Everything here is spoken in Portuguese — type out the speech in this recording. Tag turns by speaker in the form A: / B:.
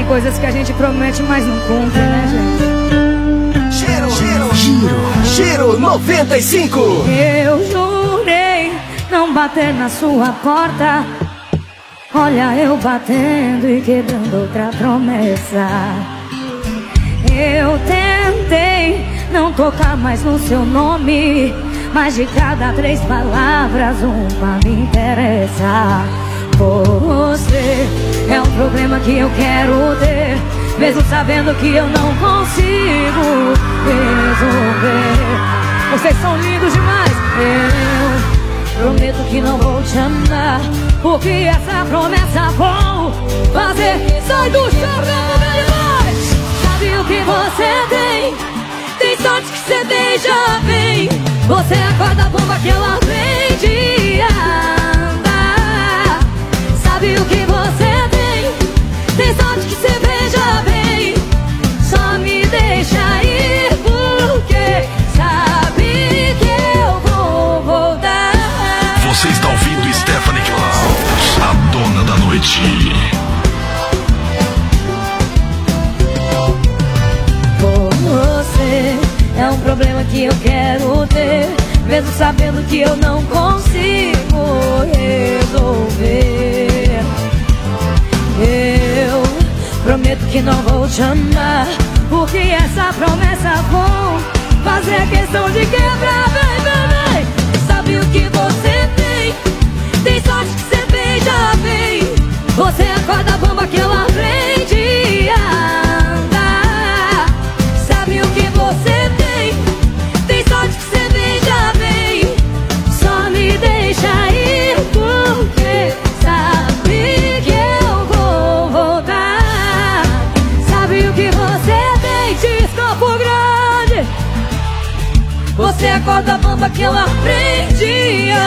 A: Tem coisas que a gente promete, mas não cumpre, né, gente?
B: Giro 95.
A: Eu jurei não bater na sua porta. Olha eu batendo e quebrando outra promessa. Eu tentei não tocar mais no seu nome, mas de cada 3 palavras uma me interessa. Você é um problema que eu quero ter, mesmo sabendo que eu não consigo resolver. Vocês são lindos demais. Eu prometo que não vou te amar, porque essa promessa vou fazer. Sai do chão, meu demais. Sabe o que você tem? Tem sorte que você beija bem. Você acorda a bomba que ela vem de andar. Sabe o que você tem? Tem sorte que você beija bem. Só me deixa ir porque sabe que eu vou voltar.
C: Você está ouvindo Stephanie Klaus, a dona da noite.
A: Você é um problema que eu quero ter, mesmo sabendo que eu não consigo resolver. Eu prometo que não vou te amar, porque essa promessa vou fazer questão de quebrar, bem. Sabe o que você tem? Tem sorte que você beija bem. Você acorda a bomba que ela vem de andar. Sabe o que você tem? Tem sorte que você beija bem. Só me deixa ir porque sabe que eu vou voltar. Sabe o que você tem? De Campo Grande. Você acorda a bomba que ela vem de andar.